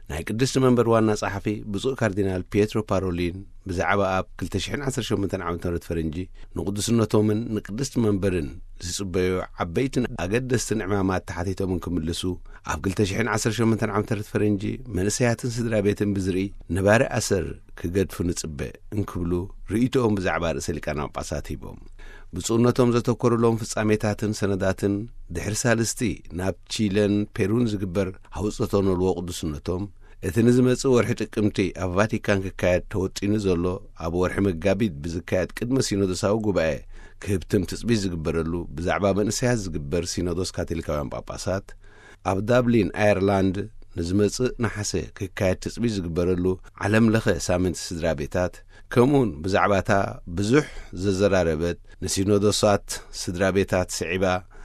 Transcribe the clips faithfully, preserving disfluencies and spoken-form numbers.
ናይ ቅድስቲ መንበር ዋና ጸሓፊ ብፁዕ ካርዲናል ፒየትሮ ፓሮሊን ብዛዕባ ኣብ ክልተ ሽሕን ዓሰርተ ሸሞንተ ዓመተ ምህረት ፈረንጂ ንቅዱስነቶምን ንቅድስቲ መንበርን ዝጽበዩ ዓበይትን ኣገደስትን ዕማማት ተሓቲቶምን ክምልሱ ኣብ ክልተ ሽሕን ዓሰርተ ሸሞንተ ዓመተ ምህረት ፈረንጂ መንእሰያትን ስድራ ቤትን ብዝርኢ ነባሪ ኣሰር ክገድፉ ንጽበ እንክብሉ ርእይቶኦም ብዛዕባ ርእሰ ሊቃነ ጳጳሳት ሂቦም ብፁዕነቶም ዘተኰሩሎም ፍጻሜታትን ሰነዳትን ድሕሪ ሳልስቲ ናብ ቺለን ፔሩን ዝግበር ሃውፀቶነልዎ ቅዱስነቶም እቲ ንዝመጽእ ወርሒ ጥቅምቲ ኣብ ቫቲካን ክካየድ ተወጢኑ ዘሎ ኣብ ወርሒ መጋቢት ብዝካየድ ቅድመ ሲኖዶሳዊ ጉባኤ ክህብትም ትጽቢት ዝግበረሉ ብዛዕባ መንእሰያት ዝግበር ሲኖዶስ ካቶሊካውያን ጳጳሳት ኣብ ዳብሊን ኣየርላንድ ንዝመጽእ ናሓሰ ክካየድ ትጽቢት ዝግበረሉ ዓለም ለኸ ሳምንቲ ስድራ ቤታት ከምኡን ብዛዕባታ ብዙሕ ዘዘራረበት ንሲኖዶሳት ስድራ ቤታት ስዒባ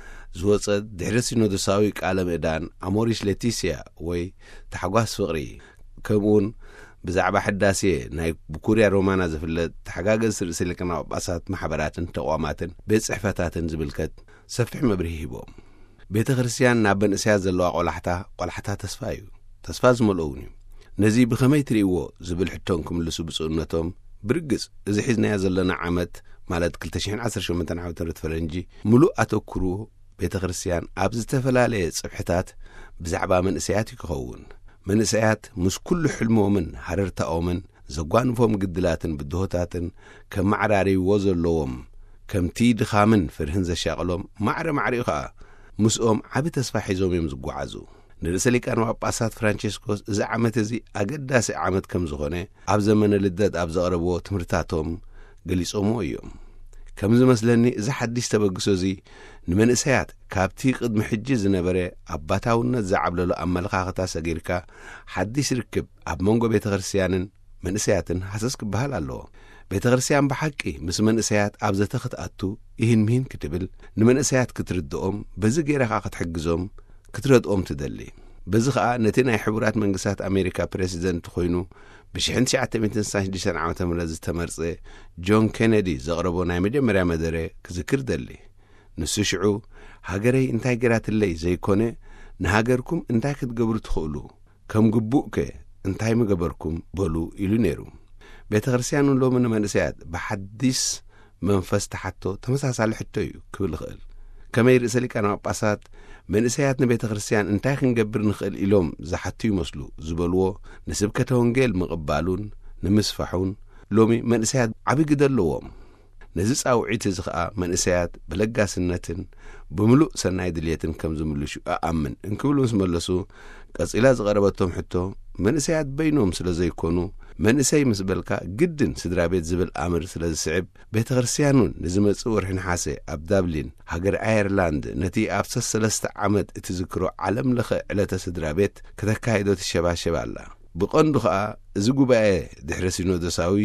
ዝወጸት ድሕሪ ሲኖዶሳዊ ቃለ ምእዳን ኣሞሪስ ሌቲስያ ወይ ተሓጓስ ፍቕሪ ከምኡን ብዛዕባ ሕዳሴ ናይ ብኩርያ ሮማና ዝፍለጥ ተሓጋገዝ ርእሰ ሊቃነ ጳጳሳት ማሕበራትን ተቋማትን ቤት ጽሕፈታትን ዝምልከት ሰፊሕ መብርሂ ሂቦም ቤተ ክርስቲያን ናብ መንእሰያት ዘለዋ ቆላሕታ ቆላሕታ ተስፋ እዩ ተስፋ ዝመልኦውን እዩ ነዚ ብኸመይ ትርእይዎ ዝብል ሕቶን ክምልሱ ብፁዕነቶም ብርግጽ እዚ ሒዝናያ ዘለና ዓመት ማለት ክልተ ሽሕን ዓሰርተ ሸሞንተ ዓመተ ምህረት ፈረንጂ ሙሉእ ኣተኩሩ ቤተ ክርስቲያን ኣብ ዝተፈላለየ ጽብሕታት ብዛዕባ መንእሰያት ይክኸውን መንእሰያት ምስ ኩሉ ሕልሞምን ሓረርታኦምን ዘጓንፎም ግድላትን ብድሆታትን ከም ማዕራርይዎ ዘለዎም ከምቲ ድኻምን ፍርህን ዘሻቕሎም ማዕረ ማዕሪኡ ኸዓ ምስኦም ዓብ ተስፋ ሒዞም እዮም ዝጓዓዙ ንርእሰ ሊቃነ ጳጳሳት ፍራንቺስኮስ እዚ ዓመት እዚ ኣገዳሲ ዓመት ከም ዝኾነ ኣብ ዘመነ ልደት ኣብ ዘቕረብዎ ትምህርታቶም ገሊጾምዎ እዮም ከም ዝመስለኒ እዚ ሓድሽ ተበግሶ እዚ ንመንእሰያት ካብቲ ቅድሚ ሕጂ ዝነበረ ኣባታውነት ዝዓብለሎ ኣመለኻኽታ ሰጊርካ ሓድሽ ርክብ ኣብ መንጎ ቤተ ክርስቲያንን መንእሰያትን ሓሰስ ክበሃል ኣለዎ ቤተ ክርስቲያን ብሓቂ ምስ መንእሰያት ኣብ ዘተ ክትኣቱ ይህን ምሂን ክትብል ንመንእሰያት ክትርድኦም በዚ ጌራ ኸዓ ክትሕግዞም ክትረድኦም ትደሊ በዚ ኸዓ ነቲ ናይ ሕቡራት መንግስታት ኣሜሪካ ፕሬሲደንት ኮይኑ ብሽሕን ትሽዓተ ሚእትን ስሳን ሽዱሽተ ዓመተ ምህረት ዝተመርጸ ጆን ኬነዲ ዘቕረቦ ናይ መጀመርያ መደረ ክዝክር ደሊ ንሱ ሽዑ ሃገረይ እንታይ ጌራትለይ ዘይኮነ ንሃገርኩም እንታይ ክትገብሩ ትኽእሉ ከም ግቡእ ከ እንታይ ምገበርኩም በሉ ኢሉ ነይሩ ቤተ ክርስቲያን ሎሚ ንመንእሰያት ብሓዲስ መንፈስ ተሓቶ ተመሳሳሊ ሕቶ እዩ ክብል ይኽእል ከመይ ርእሰ ሊቃነ ጳጳሳት መንእሰያት ንቤተ ክርስቲያን እንታይ ክንገብር ንኽእል ኢሎም ዝሓቱ ይመስሉ ዝበልዎ ንስብከተ ወንጌል ምቕባሉን ንምስፋሑን ሎሚ መንእሰያት ዓብዪ ግደ ኣለዎም ነዚ ጻውዒት እዚ ኸዓ መንእሰያት ብለጋስነትን ብምሉእ ሰናይ ድልየትን ከም ዝምልሹ ኣኣምን እንክብሉ ምስ መለሱ ቀጺላ ዝቐረበቶም ሕቶ መንእሰያት በይኖም ስለ ዘይኮኑ መንእሰይ ምስ በልካ ግድን ስድራ ቤት ዝብል ኣምር ስለ ዝስዕብ ቤተ ክርስቲያኑን ንዝመጽእ ወርሒ ነሓሴ ኣብ ዳብሊን ሃገር ኣየርላንድ ነቲ ኣብ ሰለስተ ዓመት እቲ ዝክሮ ዓለም ለኸ ዕለተ ስድራ ቤት ከተካሂዶ ትሸባሸባ ኣላ ብቐንዱ ኸዓ እዚ ጉባኤ ድሕሪ ሲኖዶሳዊ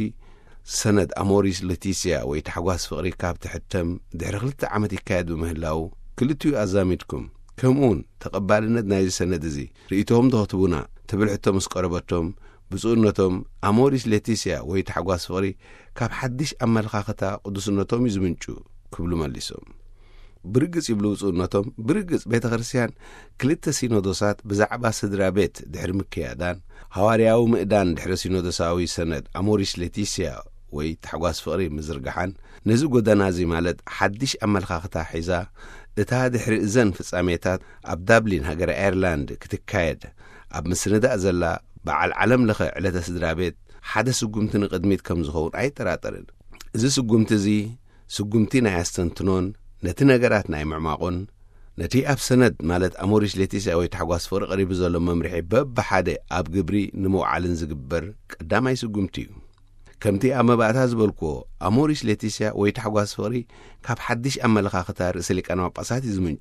ሰነድ ኣሞሪስ ሌቲስያ ወይ ተሓጓስ ፍቕሪ ካብ ትሕተም ድሕሪ ክልተ ዓመት ይካየድ ብምህላው ክልቲኡ ኣዛሚድኩም ከምኡውን ተቐባልነት ናይዚ ሰነድ እዚ ርእይቶዎም ተኸትቡና ትብል ሕቶ ምስ ቀረበቶም ብፁዕነቶም ኣሞሪስ ሌቲስያ ወይ ተሓጓስ ፍቕሪ ካብ ሓድሽ ኣመለኻኽታ ቅዱስነቶም እዩ ዝምንጩ ክብሉ መሊሶም ብርግጽ ይብሉ ብፁዕነቶም ብርግጽ ቤተ ክርስቲያን ክልተ ሲኖዶሳት ብዛዕባ ስድራ ቤት ድሕሪ ምክያዳን ሐዋርያዊ ምእዳን ድሕሪ ሲኖዶሳዊ ሰነድ ኣሞሪስ ሌቲስያ ወይ ተሓጓስ ፍቕሪ ምዝርግሓን ነዚ ጎዳና እዚ ማለት ሓድሽ ኣመለኻኽታ ሒዛ እታ ድሕሪ እዘን ፍጻሜታት ኣብ ዳብሊን ሃገር ኣየርላንድ ክትካየድ ኣብ ምስንዳእ ዘላ በዓል ዓለም ለኸ ዕለተ ስድራ ቤት ሓደ ስጉምቲ ንቕድሚት ከም ዝኸውን ኣይጠራጠርን እዚ ስጉምቲ እዚ ስጉምቲ ናይ ኣስተንትኖን ነቲ ነገራት ናይ ምዕማቑን ነቲ ኣብ ሰነድ ማለት ኣሞሪስ ሌቲስያ ወይ ተሓጓስ ፍቕሪ ቀሪቡ ዘሎ መምርሒ በብሓደ ኣብ ግብሪ ንምውዓልን ዝግበር ቀዳማይ ስጉምቲ እዩ ከምቲ ኣብ መባእታ ዝበልክዎ ኣሞሪስ ሌቲስያ ወይ ተሓጓስ ፍቕሪ ካብ ሓድሽ ኣመለኻኽታ ርእሰ ሊቃነ ጳጳሳት እዩ ዝምንጩ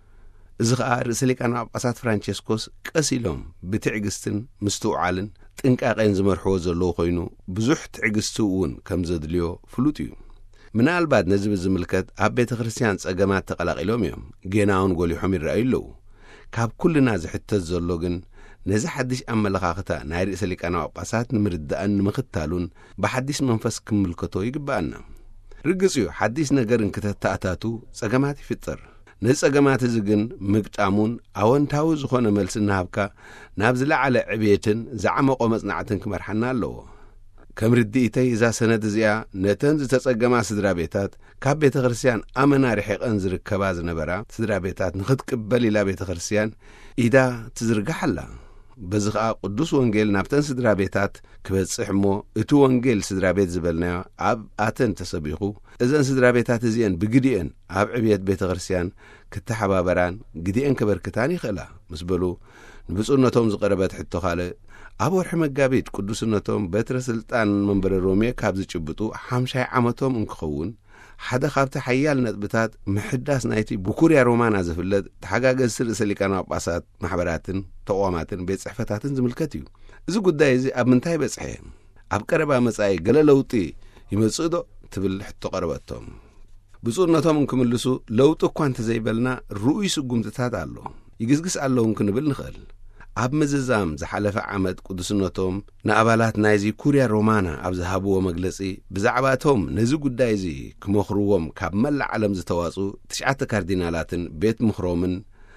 እዚ ኸዓ ርእሰ ሊቃነ ጳጳሳት ፍራንቺስኮስ ቀስ ኢሎም ብትዕግስትን ምስትውዓልን ጥንቃቐን ዝመርሕዎ ዘለዉ ኮይኑ ብዙሕ ትዕግስቲ እውን ከም ዘድልዮ ፍሉጥ እዩ ምናልባት ነዚ ብዝምልከት ኣብ ቤተ ክርስቲያን ጸገማት ተቐላቒሎም እዮም ጌናውን ጐሊሖም ይረአዩ ኣለዉ ካብ ኩልና ዝሕተት ዘሎ ግን ነዚ ሓድሽ ኣመለኻኽታ ናይ ርእሰ ሊቃነ ጳጳሳት ንምርዳእን ንምኽታሉን ብሓድሽ መንፈስ ክምልከቶ ይግባአና ርግጽ እዩ ሓድሽ ነገር እንክተተኣታቱ ጸገማት ይፍጠር ንጸገማት ዝግን ምግጣሙን ኣወንታዊ ዝኾነ መልሲ ናብካ ናብ ዝለዓለ ዕብየትን ዝዓመቆ መጽናዕትን ክመርሐና ኣለዎ ከም ርዲኢተይ እዛ ሰነድ እዚኣ ነተን ዝተጸገማ ስድራ ቤታት ካብ ቤተ ክርስቲያን ኣመና ርሒቐን ዝርከባ ዝነበራ ስድራ ቤታት ንኽትቅበል ኢላ ቤተ ክርስቲያን ኢዳ ትዝርጋሓላ በዚ ኸዓ ቅዱስ ወንጌል ናብተን ስድራ ቤታት ክበጽሕ እሞ እቲ ወንጌል ስድራ ቤት ዝበልናዮ ኣብ ኣተን ተሰቢኹ እዘን ስድራ ቤታት እዚአን ብግዲአን ኣብ ዕብየት ቤተ ክርስቲያን ክተሓባበራን ግዲአን ከበርክታን ይኽእላ ምስ በሉ ንብፁዕነቶም ዝቐረበት ሕቶ ካልእ ኣብ ወርሒ መጋቢት ቅዱስነቶም በትረ ስልጣን መንበረ ሮሜ ካብ ዝጭብጡ ሓምሳይ ዓመቶም እንክኸውን ሓደ ካብቲ ሓያል ነጥብታት ምሕዳስ ናይቲ ብኩርያ ሮማና ዝፍለጥ ተሓጋገዝቲ ርእሰ ሊቃነ ጳጳሳት ማሕበራትን ተቋማትን ቤት ጽሕፈታትን ዝምልከት እዩ እዚ ጉዳይ እዚ ኣብ ምንታይ በጽሐ ኣብ ቀረባ መጻኢ ገለ ለውጢ ይመጽእ ዶ ትብል ሕቶ ቀረበቶም ብፁዕነቶም እንክምልሱ ለውጢ እኳ እንተዘይበልና ርኡይ ስጉምትታት ኣሎ ይግዝግስ ኣለውን ክንብል ንኽእል ኣብ ምዝዛም ዝሓለፈ ዓመት ቅዱስነቶም ንኣባላት ናይዚ ኩርያ ሮማና ኣብ ዝሃብዎ መግለጺ ብዛዕባቶም ነዚ ጉዳይ እዚ ክመኽርዎም ካብ መላእ ዓለም ዝተዋጹ ትሽዓተ ካርዲናላትን ቤት ምኽሮምን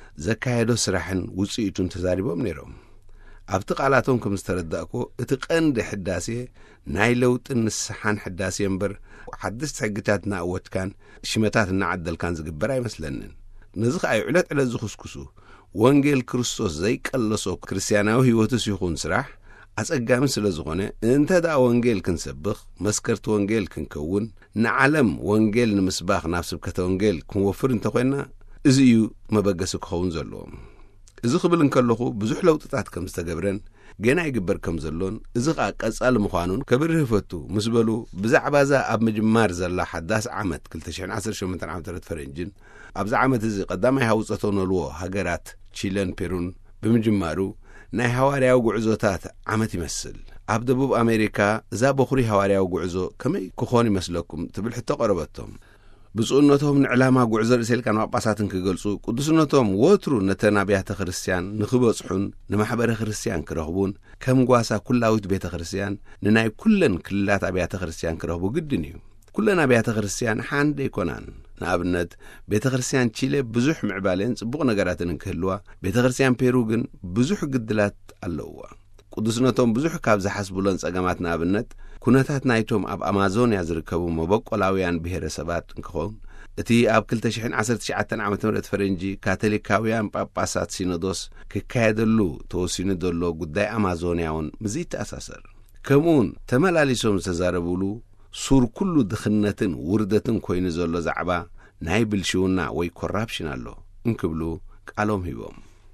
ዘካየዶ ስራሕን ውጽኢቱን ተዛሪቦም ነይሮም ኣብቲ ቃላቶም ከም ዝተረዳእኮ እቲ ቀንዲ ሕዳሴ ናይ ለውጥን ንስሓን ሕዳሴ እምበር ሓድስቲ ሕግታት ናእወትካን ሽመታት እናዓደልካን ዝግበር ኣይመስለንን ነዚ ኸዓ ዕለት ዕለት ዝኽስኩሱ ወንጌል ክርስቶስ ዘይቀለሶ ክርስቲያናዊ ሕይወትስ ይኹን ስራሕ ኣጸጋሚ ስለ ዝኾነ እንተ ዳ ወንጌል ክንሰብኽ መስከርቲ ወንጌል ክንከውን ንዓለም ወንጌል ንምስባኽ ናብ ስብከተ ወንጌል ክንወፍር እንተኾይና እዚ እዩ መበገሲ ክኸውን ዘለዎም እዚ ክብል እንከለኹ ብዙሕ ለውጥታት ከም ዝተገብረን ገና ይግበር ከም ዘሎን እዚ ኸዓ ቀጻሊ ምዃኑን ከብርህ ፈቱ ምስ በሉ ብዛዕባ እዛ ኣብ ምጅማር ዘላ ሓዳስ ዓመት ክልተ ሽሕ ዓሰርተ ሸሞንተ ዓመተ ምህረት ፈረንጅን ኣብዚ ዓመት እዚ ቀዳማይ ሃውፀቶ ነልዎ ሃገራት ቺለን ፔሩን ብምጅማሩ ናይ ሐዋርያዊ ጉዕዞታት ዓመት ይመስል ኣብ ደቡብ ኣሜሪካ እዛ በኹሪ ሐዋርያዊ ጉዕዞ ከመይ ክኾን ይመስለኩም ትብል ሕቶ ቀረበቶም ብፁዕነቶም ንዕላማ ጉዕዞ ርእሰ ሊቃነ ጳጳሳትን ክገልጹ ቅዱስነቶም ወትሩ ነተን ኣብያተ ክርስቲያን ንኽበጽሑን ንማሕበረ ክርስቲያን ክረኽቡን ከም ጓሳ ኩላዊት ቤተ ክርስቲያን ንናይ ኩለን ክልላት ኣብያተ ክርስቲያን ክረኽቡ ግድን እዩ ኩለን ኣብያተ ክርስቲያን ሓንደ ይኮናን ንኣብነት ቤተ ክርስቲያን ቺሌ ብዙሕ ምዕባለን ጽቡቕ ነገራትን እንክህልዋ ቤተ ክርስቲያን ፔሩ ግን ብዙሕ ግድላት ኣለውዋ ቅዱስነቶም ብዙሕ ካብ ዝሓስብሎን ጸገማት ንኣብነት ኩነታት ናይቶም ኣብ ኣማዞንያ ዝርከቡ መበቆላውያን ብሔረሰባት እንክኸውን እቲ ኣብ ክልተ ሽሕ ዓሰርተ ትሽዓተ ዓመተ ምህረት ፈረንጂ ካቶሊካውያን ጳጳሳት ሲኖዶስ ክካየደሉ ተወሲኑ ዘሎ ጉዳይ ኣማዞንያውን ምዚ ይተኣሳሰር ከምኡውን ተመላሊሶም ዝተዛረብሉ ሱር ኩሉ ድኽነትን ውርደትን ኮይኑ ዘሎ ዛዕባ ናይ ብልሽውና ወይ ኮራፕሽን ኣሎ እንክብሉ ቃሎም ሂቦም